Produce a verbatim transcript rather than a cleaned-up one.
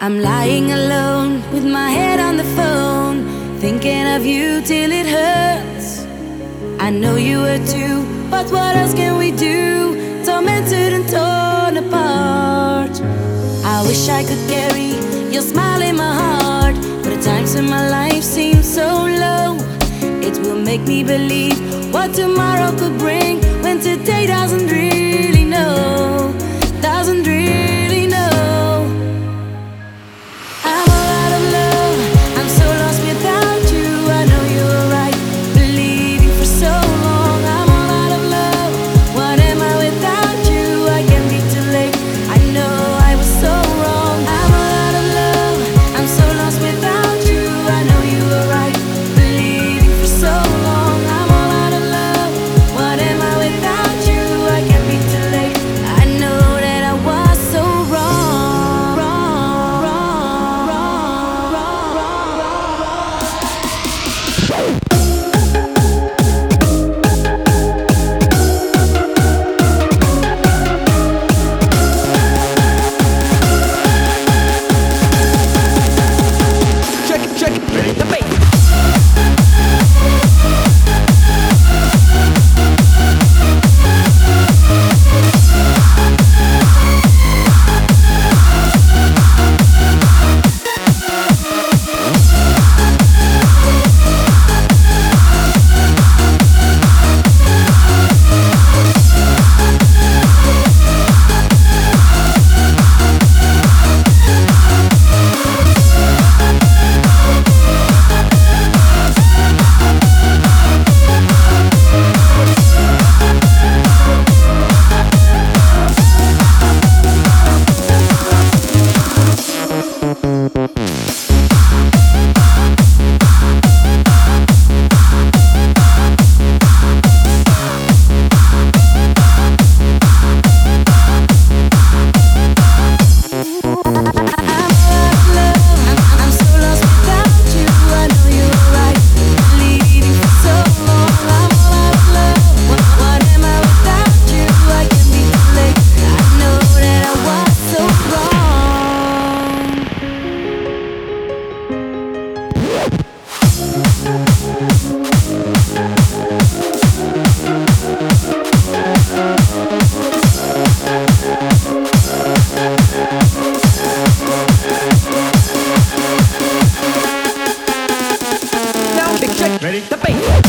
I'm lying alone with my head on the phone, thinking of you till it hurts. I know you were too, but what else can we do? Tormented and torn apart. I wish I could carry your smile in my heart, but the times in my life seem so low. It will make me believe what tomorrow could bring, when today doesn't really know, doesn't really know. I'm all out of love, I'm so lost without you. I know you were right, believing for so long. I'm all out of love, what am I without you? I can be too late, I know I was so wrong. I'm all out of love, I'm so lost without you. I know you were right, believing for so long. I'm all out of love, what am I without you? I can be too late, I know that I was so wrong, wrong, wrong, wrong, wrong, wrong, wrong. Check it, check it, ready the bass. Ready? The bass.